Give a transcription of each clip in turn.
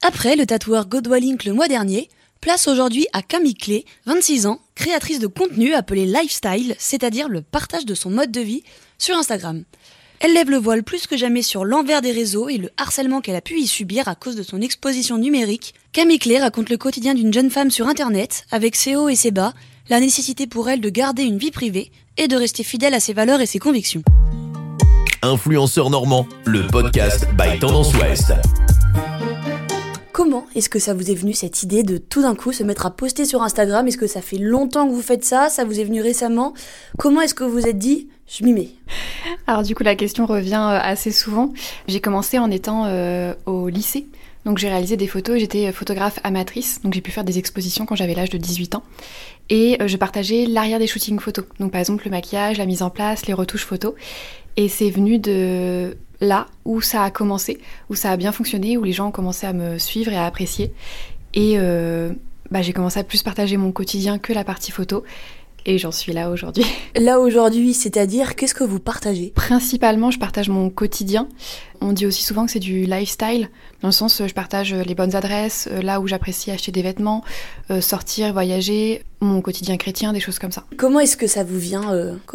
Après le tatoueur Godwalink le mois dernier, place aujourd'hui à Camille Clé, 26 ans, créatrice de contenu appelé lifestyle, c'est-à-dire le partage de son mode de vie sur Instagram. Elle lève le voile plus que jamais sur l'envers des réseaux et le harcèlement qu'elle a pu y subir à cause de son exposition numérique. Camille Clé raconte le quotidien d'une jeune femme sur Internet, avec ses hauts et ses bas, la nécessité pour elle de garder une vie privée et de rester fidèle à ses valeurs et ses convictions. Influenceur normand, le podcast by Tendance Ouest. Comment est-ce que ça vous est venu cette idée de tout d'un coup se mettre à poster sur Instagram ? Est-ce que ça fait longtemps que vous faites ça ? Ça vous est venu récemment ? Comment est-ce que vous vous êtes dit « je m'y mets » ? Alors du coup la question revient assez souvent. J'ai commencé en étant au lycée. Donc j'ai réalisé des photos, j'étais photographe amatrice, donc j'ai pu faire des expositions quand j'avais l'âge de 18 ans. Et je partageais l'arrière des shootings photos. Donc par exemple le maquillage, la mise en place, les retouches photos. Et c'est venu de là où ça a commencé, où ça a bien fonctionné, où les gens ont commencé à me suivre et à apprécier. Et j'ai commencé à plus partager mon quotidien que la partie photo. Et j'en suis là aujourd'hui. Là aujourd'hui, c'est-à-dire, qu'est-ce que vous partagez ? Principalement, je partage mon quotidien. On dit aussi souvent que c'est du lifestyle, dans le sens je partage les bonnes adresses, là où j'apprécie acheter des vêtements, sortir, voyager, mon quotidien chrétien, des choses comme ça. Comment est-ce que ça vous vient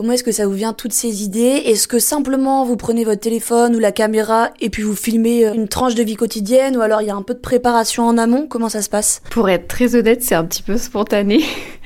toutes ces idées ? Est-ce que simplement vous prenez votre téléphone ou la caméra et puis vous filmez une tranche de vie quotidienne, ou alors il y a un peu de préparation en amont ? Comment ça se passe ? Pour être très honnête, c'est un petit peu spontané.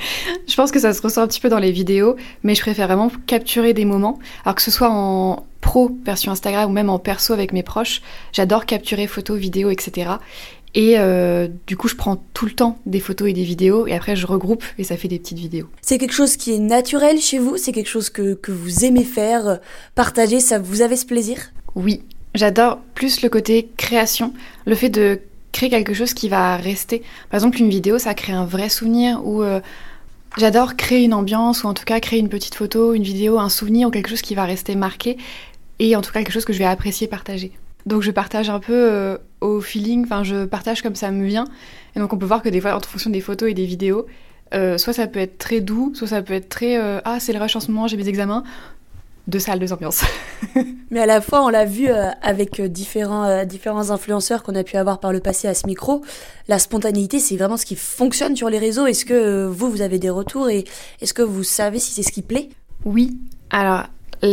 Je pense que ça se ressent un petit peu dans les vidéos, mais je préfère vraiment capturer des moments, alors que ce soit en pro version Instagram ou même en perso avec mes proches. J'adore capturer photos, vidéos, etc. Et du coup, je prends tout le temps des photos et des vidéos et après je regroupe et ça fait des petites vidéos. C'est quelque chose qui est naturel chez vous ? C'est quelque chose que vous aimez faire, partager, ça vous avez ce plaisir ? Oui, j'adore plus le côté création, le fait de créer quelque chose qui va rester. Par exemple, une vidéo, ça crée un vrai souvenir ou... J'adore créer une ambiance ou en tout cas créer une petite photo, une vidéo, un souvenir ou quelque chose qui va rester marqué et en tout cas quelque chose que je vais apprécier partager. Donc je partage un peu au feeling, enfin je partage comme ça me vient. Et donc on peut voir que des fois en fonction des photos et des vidéos, soit ça peut être très doux, soit ça peut être très c'est le rush en ce moment, j'ai mes examens. Deux salles, deux ambiances. Mais à la fois, on l'a vu avec différents influenceurs qu'on a pu avoir par le passé à ce micro, la spontanéité, c'est vraiment ce qui fonctionne sur les réseaux. Est-ce que vous avez des retours et est-ce que vous savez si c'est ce qui plaît ? Oui. Alors,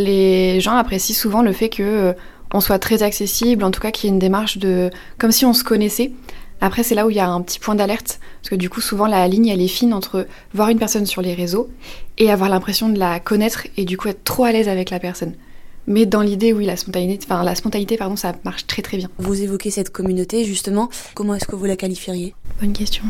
les gens apprécient souvent le fait que on soit très accessible, en tout cas qu'il y ait une démarche de comme si on se connaissait. Après, c'est là où il y a un petit point d'alerte, parce que du coup, souvent, la ligne, elle est fine entre voir une personne sur les réseaux et avoir l'impression de la connaître et du coup être trop à l'aise avec la personne. Mais dans l'idée, oui, la spontanéité, ça marche très très bien. Vous évoquez cette communauté, justement. Comment est-ce que vous la qualifieriez ? Bonne question.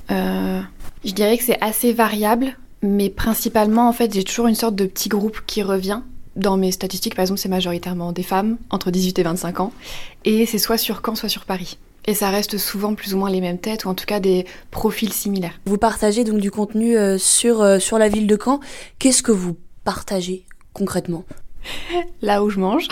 Je dirais que c'est assez variable, mais principalement, en fait, j'ai toujours une sorte de petit groupe qui revient. Dans mes statistiques, par exemple, c'est majoritairement des femmes entre 18 et 25 ans, et c'est soit sur Caen, soit sur Paris. Et ça reste souvent plus ou moins les mêmes têtes, ou en tout cas des profils similaires. Vous partagez donc du contenu sur la ville de Caen. Qu'est-ce que vous partagez concrètement ? Là où je mange.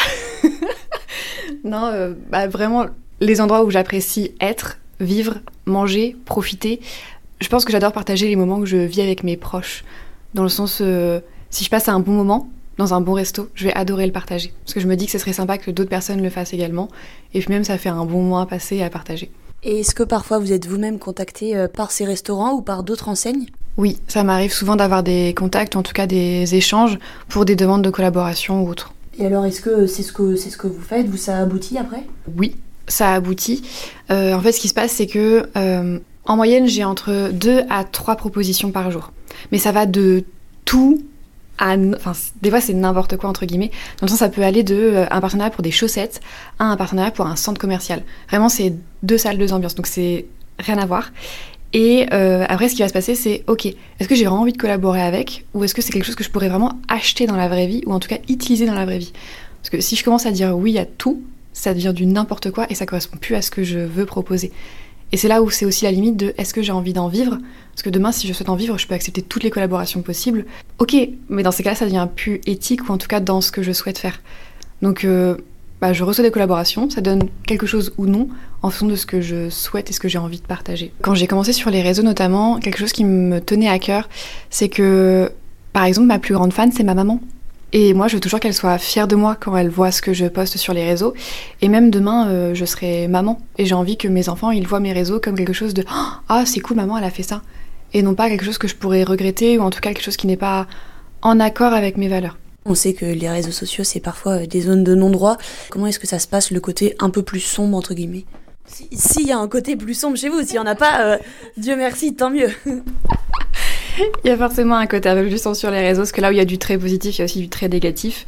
Non, vraiment les endroits où j'apprécie être, vivre, manger, profiter. Je pense que j'adore partager les moments que je vis avec mes proches. Dans le sens, si je passe un bon moment, dans un bon resto, je vais adorer le partager. Parce que je me dis que ce serait sympa que d'autres personnes le fassent également. Et puis même, ça fait un bon moment à passer et à partager. Et est-ce que parfois vous êtes vous-même contacté par ces restaurants ou par d'autres enseignes ? Oui, ça m'arrive souvent d'avoir des contacts, en tout cas des échanges, pour des demandes de collaboration ou autres. Et alors, est-ce que c'est ce que vous faites ? Ça aboutit après ? Oui, ça aboutit. En fait, ce qui se passe, c'est que en moyenne, j'ai entre 2 à 3 propositions par jour. Mais ça va de tout... des fois c'est n'importe quoi entre guillemets, dans le sens ça peut aller de un partenariat pour des chaussettes à un partenariat pour un centre commercial. Vraiment c'est 2 salles, 2 ambiances, donc c'est rien à voir. Et après ce qui va se passer c'est ok, est-ce que j'ai vraiment envie de collaborer avec, ou est-ce que c'est quelque chose que je pourrais vraiment acheter dans la vraie vie, ou en tout cas utiliser dans la vraie vie. Parce que si je commence à dire oui à tout, ça devient du n'importe quoi et ça correspond plus à ce que je veux proposer. Et c'est là où c'est aussi la limite de est-ce que j'ai envie d'en vivre ? Parce que demain, si je souhaite en vivre, je peux accepter toutes les collaborations possibles. Ok, mais dans ces cas-là, ça devient plus éthique ou en tout cas dans ce que je souhaite faire. Donc, je reçois des collaborations, ça donne quelque chose ou non en fonction de ce que je souhaite et ce que j'ai envie de partager. Quand j'ai commencé sur les réseaux notamment, quelque chose qui me tenait à cœur, c'est que, par exemple, ma plus grande fan, c'est ma maman. Et moi, je veux toujours qu'elle soit fière de moi quand elle voit ce que je poste sur les réseaux. Et même demain, je serai maman. Et j'ai envie que mes enfants, ils voient mes réseaux comme quelque chose de « Ah, c'est cool, maman, elle a fait ça ». Et non pas quelque chose que je pourrais regretter, ou en tout cas quelque chose qui n'est pas en accord avec mes valeurs. On sait que les réseaux sociaux, c'est parfois des zones de non-droit. Comment est-ce que ça se passe, le côté un peu plus sombre, entre guillemets ? S'il y a un côté plus sombre chez vous, s'il n'y en a pas, Dieu merci, tant mieux. Il y a forcément un côté un peu plus sombre sur les réseaux, parce que là où il y a du très positif, il y a aussi du très négatif.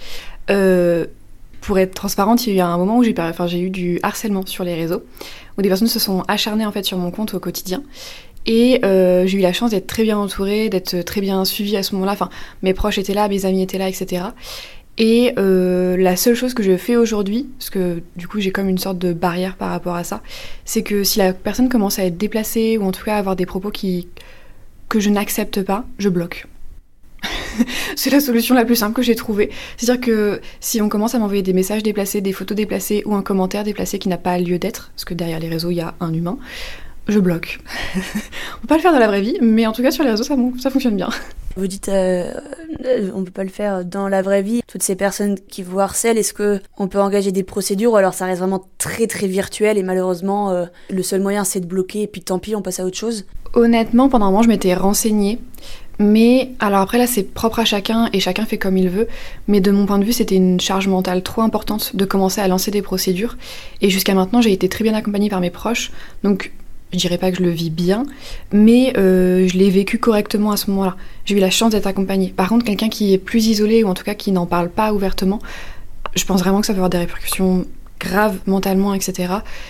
Pour être transparente, il y a eu un moment où j'ai eu du harcèlement sur les réseaux, où des personnes se sont acharnées en fait sur mon compte au quotidien. Et j'ai eu la chance d'être très bien entourée, d'être très bien suivie à ce moment-là. Enfin, mes proches étaient là, mes amis étaient là, etc. Et la seule chose que je fais aujourd'hui, parce que du coup j'ai comme une sorte de barrière par rapport à ça, c'est que si la personne commence à être déplacée, ou en tout cas à avoir des propos que je n'accepte pas, je bloque. C'est la solution la plus simple que j'ai trouvée. C'est-à-dire que si on commence à m'envoyer des messages déplacés, des photos déplacées, ou un commentaire déplacé qui n'a pas lieu d'être, parce que derrière les réseaux il y a un humain, je bloque. On peut pas le faire dans la vraie vie, mais en tout cas sur les réseaux ça fonctionne bien. Vous dites on peut pas le faire dans la vraie vie. Toutes ces personnes qui vous harcèlent, est-ce que on peut engager des procédures, ou alors ça reste vraiment très très virtuel et malheureusement le seul moyen c'est de bloquer et puis tant pis on passe à autre chose? Honnêtement, pendant un moment je m'étais renseignée, mais alors après là c'est propre à chacun et chacun fait comme il veut, mais de mon point de vue c'était une charge mentale trop importante de commencer à lancer des procédures, et jusqu'à maintenant j'ai été très bien accompagnée par mes proches, donc je dirais pas que je le vis bien, mais je l'ai vécu correctement à ce moment-là. J'ai eu la chance d'être accompagnée. Par contre, quelqu'un qui est plus isolé, ou en tout cas qui n'en parle pas ouvertement, je pense vraiment que ça peut avoir des répercussions graves mentalement, etc.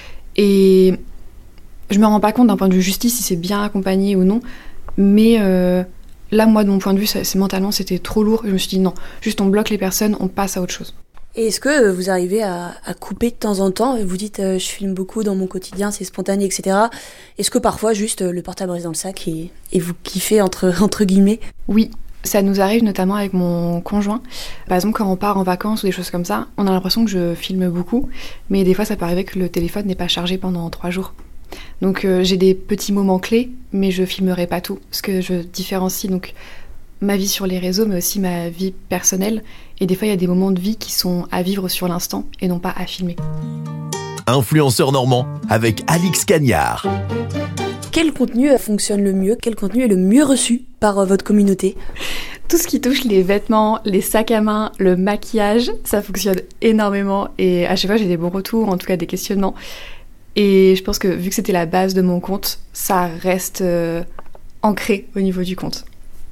Et je me rends pas compte d'un point de vue justice si c'est bien accompagné ou non, mais là, moi, de mon point de vue, mentalement, c'était trop lourd. Je me suis dit non, juste on bloque les personnes, on passe à autre chose. Et est-ce que vous arrivez à couper de temps en temps? Vous dites je filme beaucoup dans mon quotidien, c'est spontané, etc. Est-ce que parfois juste le portable reste dans le sac et vous kiffez entre guillemets? Oui, ça nous arrive notamment avec mon conjoint. Par exemple, quand on part en vacances ou des choses comme ça, on a l'impression que je filme beaucoup, mais des fois ça peut arriver que le téléphone n'est pas chargé pendant 3 jours. Donc j'ai des petits moments clés, mais je filmerai pas tout, parce que je différencie donc ma vie sur les réseaux, mais aussi ma vie personnelle. Et des fois, il y a des moments de vie qui sont à vivre sur l'instant et non pas à filmer. Influenceur normand avec Alix Cagnard. Quel contenu fonctionne le mieux? Quel contenu est le mieux reçu par votre communauté? Tout ce qui touche les vêtements, les sacs à main, le maquillage, ça fonctionne énormément. Et à chaque fois, j'ai des bons retours, en tout cas des questionnements. Et je pense que vu que c'était la base de mon compte, ça reste ancré au niveau du compte.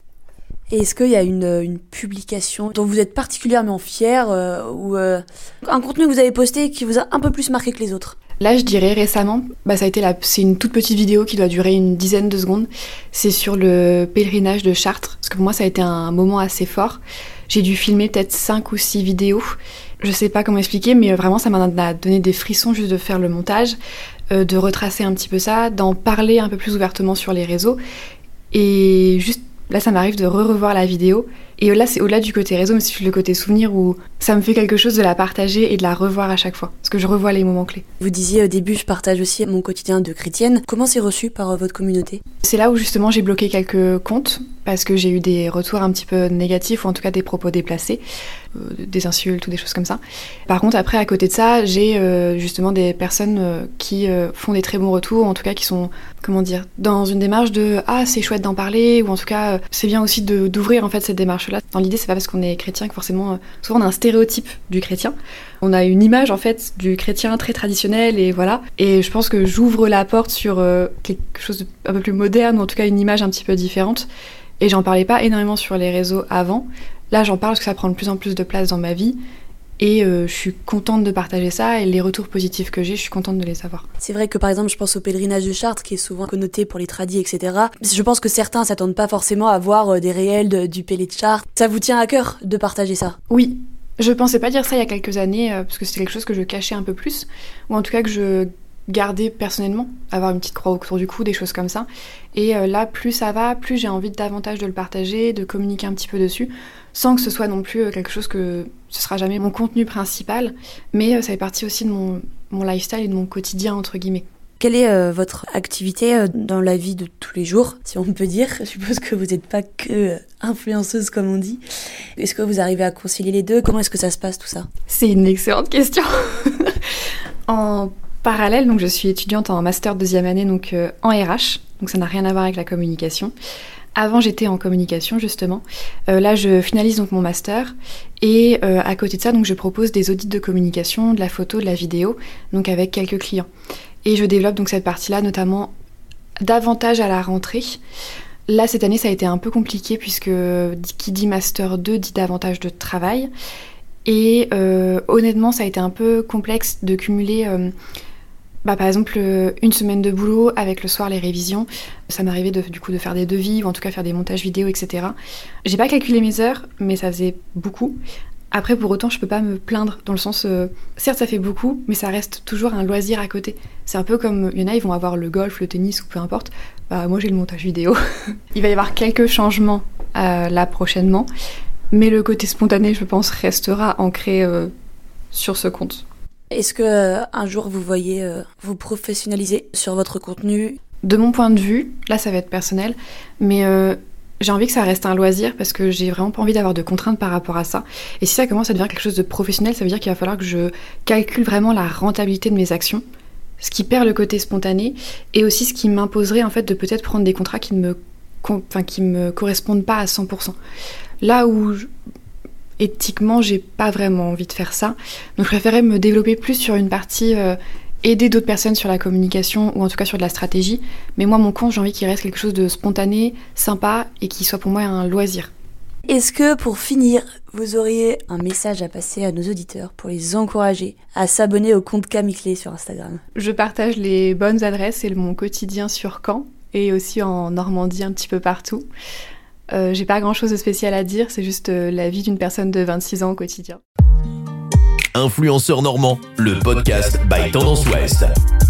Et est-ce qu'il y a une publication dont vous êtes particulièrement fière ou un contenu que vous avez posté qui vous a un peu plus marqué que les autres? Là, je dirais récemment, c'est une toute petite vidéo qui doit durer une dizaine de secondes. C'est sur le pèlerinage de Chartres, parce que pour moi, ça a été un moment assez fort. J'ai dû filmer peut-être 5 ou 6 vidéos. Je sais pas comment expliquer, mais vraiment, ça m'a donné des frissons juste de faire le montage, de retracer un petit peu ça, d'en parler un peu plus ouvertement sur les réseaux. Et juste là, ça m'arrive de revoir la vidéo. Et là, c'est au-delà du côté réseau, mais c'est le côté souvenir où ça me fait quelque chose de la partager et de la revoir à chaque fois. Parce que je revois les moments clés. Vous disiez au début, je partage aussi mon quotidien de chrétienne. Comment c'est reçu par votre communauté? C'est là où justement j'ai bloqué quelques comptes, parce que j'ai eu des retours un petit peu négatifs, ou en tout cas des propos déplacés, des insultes ou des choses comme ça. Par contre, après, à côté de ça, j'ai justement des personnes qui font des très bons retours, en tout cas qui sont, dans une démarche de « Ah, c'est chouette d'en parler », ou en tout cas, c'est bien aussi d'ouvrir en fait cette démarche-là. Dans l'idée, c'est pas parce qu'on est chrétien que forcément, souvent on a un stéréotype du chrétien. On a une image en fait du chrétien très traditionnel et voilà. Et je pense que j'ouvre la porte sur quelque chose d'un peu plus moderne, ou en tout cas une image un petit peu différente. Et j'en parlais pas énormément sur les réseaux avant. Là, j'en parle parce que ça prend de plus en plus de place dans ma vie. Et je suis contente de partager ça, et les retours positifs que j'ai, je suis contente de les avoir. C'est vrai que par exemple, je pense au pèlerinage de Chartres, qui est souvent connoté pour les tradis, etc. Je pense que certains s'attendent pas forcément à voir des réels du Pélé de Chartres. Ça vous tient à cœur de partager ça? Oui. Je pensais pas dire ça il y a quelques années, parce que c'était quelque chose que je cachais un peu plus, ou en tout cas que je gardais personnellement, avoir une petite croix autour du cou, des choses comme ça. Et là, plus ça va, plus j'ai envie davantage de le partager, de communiquer un petit peu dessus, sans que ce soit non plus quelque chose que ce sera jamais mon contenu principal, mais ça fait partie aussi de mon lifestyle et de mon quotidien, entre guillemets. Quelle est votre activité dans la vie de tous les jours, si on peut dire? Je suppose que vous n'êtes pas que influenceuse, comme on dit. Est-ce que vous arrivez à concilier les deux? Comment est-ce que ça se passe, tout ça? C'est une excellente question. En parallèle, donc, je suis étudiante en master 2e année, donc en RH. Donc ça n'a rien à voir avec la communication. Avant, j'étais en communication, justement. Là, je finalise donc mon master. Et à côté de ça, donc, je propose des audits de communication, de la photo, de la vidéo, donc avec quelques clients. Et je développe donc cette partie-là, notamment davantage à la rentrée. Là, cette année, ça a été un peu compliqué puisque qui dit Master 2 dit davantage de travail. Et honnêtement, ça a été un peu complexe de cumuler, par exemple, une semaine de boulot avec le soir les révisions. Ça m'arrivait du coup de faire des devis ou en tout cas faire des montages vidéo, etc. J'ai pas calculé mes heures, mais ça faisait beaucoup. Après, pour autant, je peux pas me plaindre dans le sens... certes, ça fait beaucoup, mais ça reste toujours un loisir à côté. C'est un peu comme... Il y en a, ils vont avoir le golf, le tennis ou peu importe. Moi, j'ai le montage vidéo. Il va y avoir quelques changements là prochainement. Mais le côté spontané, je pense, restera ancré sur ce compte. Est-ce que un jour, vous voyez vous professionnaliser sur votre contenu? De mon point de vue, là, ça va être personnel, mais... j'ai envie que ça reste un loisir parce que j'ai vraiment pas envie d'avoir de contraintes par rapport à ça. Et si ça commence à devenir quelque chose de professionnel, ça veut dire qu'il va falloir que je calcule vraiment la rentabilité de mes actions, ce qui perd le côté spontané et aussi ce qui m'imposerait en fait de peut-être prendre des contrats qui ne me correspondent pas à 100%. Là où éthiquement, j'ai pas vraiment envie de faire ça. Donc je préférais me développer plus sur une partie aider d'autres personnes sur la communication ou en tout cas sur de la stratégie. Mais moi, mon compte, j'ai envie qu'il reste quelque chose de spontané, sympa et qui soit pour moi un loisir. Est-ce que pour finir, vous auriez un message à passer à nos auditeurs pour les encourager à s'abonner au compte Camille Clé sur Instagram? Je partage les bonnes adresses et mon quotidien sur Caen et aussi en Normandie un petit peu partout. J'ai pas grand chose de spécial à dire, c'est juste la vie d'une personne de 26 ans au quotidien. Influenceur normand, le podcast by Tendance Ouest.